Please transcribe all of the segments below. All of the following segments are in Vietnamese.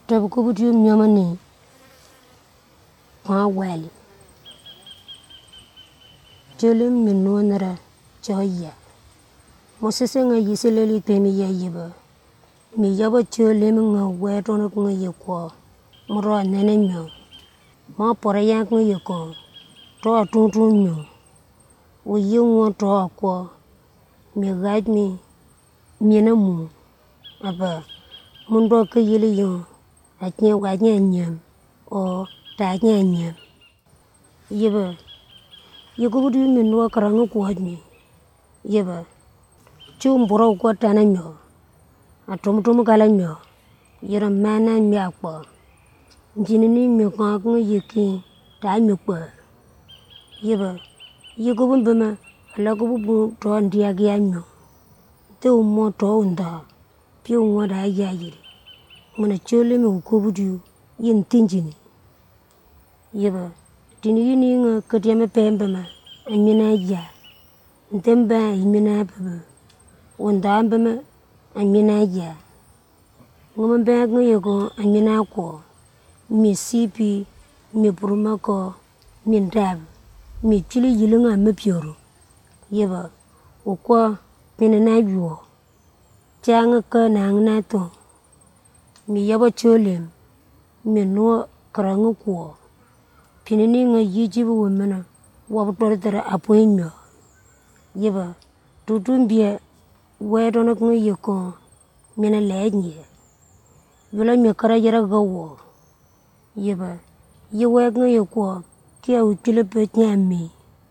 Tabu kubu tu myamani. Kwa wali. Jolim minonara choya. Mosese nga yiseleli pemi ya yiba. Mi yaba jolim nga weton nga yekwa. Mura nene myo. Ma pora yak nga yekwa. Toa tuntun myo. O yungwa toa kwa. Mi gaj mi. Miena mu. Aba. Mundo ka yili yung. Atnya wajnya nyam. O tajnya nyam. Yiba. Yikubudu minwa karanga kuwaj mi. Yiba. Chumbura ukwa tana myo. Atumtum kala myo. Yira mana myo kwa. Njinini myo kakanga yiki. Ta myo kwa. Yiba. Yikubu mbima. Alakubu toa ndiagia myo. Te umo toa unda. Pio umo da yiri. Muna chole me ukubudu. Yin tinjini. Yiba. Tini yini nga katiame pembima. Amina ya. Ntemba amina baba. Unda ambima amina ya. Ngumba nga yoko amina ko. Mi sipi. Mi puruma ko. Mi ndab. Mi chili yilunga mpioro. Yiba. Ukwa pinana yuo. Changa ka nangna to. Mi yaba cholem. Mi nuwa karanga kuwa. Pinini nga yijibu wamana. Wabutoritara apoy myo. Yiba. Tutumbia. Wedona nga yoko. Mina leje. Yula mi karajara gawo. Yiba. Yiwe nga yoko. Kia uchile pet nyami.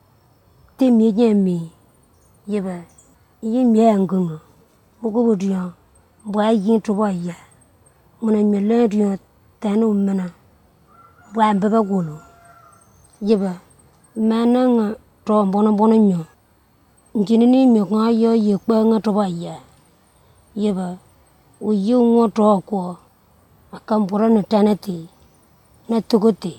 Temi nyami. Yiba. Yimi yangunga. Mukubu diyo. Mbwa yin tuwa ya. Muna mile diyo. Tanu umana. Mbwa mbaba gulu. Yiba. Mana nga toa mbona myo. Njinini myo nga yo yekpa nga tuwa ya. Yiba. Uyi ungo toa kwa. Akambura na tanati. Na tukuti.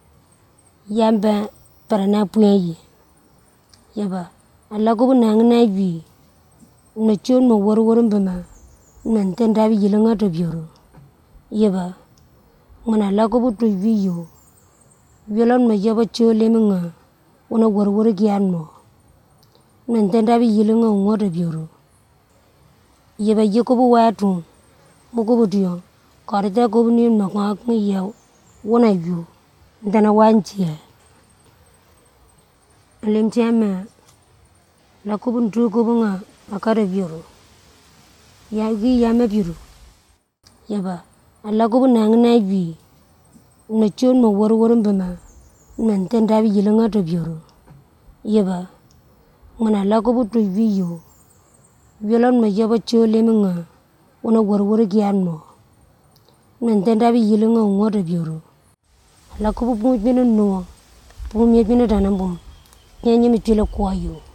Yamba parana puyenye. Yiba. Alakubu nangna yu. Na chon ma waru mbima. Na ntendabi yilanga tabioro. Yiba. Ngana alakubu tu yu. Yolon ma yaba chole mga. Una waru kiano. Na ntendabi yilanga ungo tabioro. Yiba yikubu watu. Mukubu diyo. Karita kubu ni mga ya. Wana yu. Ntana wanchia. Alimtiama. Lakubu ntukubu nga. Akara bioro. Yagi yame bioro. Yiba. Alakubu nangna yu. Na chon ma waru mbima. Na ntendabi yilanga tabioro. Yiba. Ngana alakubu tu yu. Yolon ma yaba chole mga. Una waru kiano. Na ntendabi yilanga ungo tabioro. Alakubu pumipino nuwa. Pumipino tanambum. Nyanyi mitila kwa yu.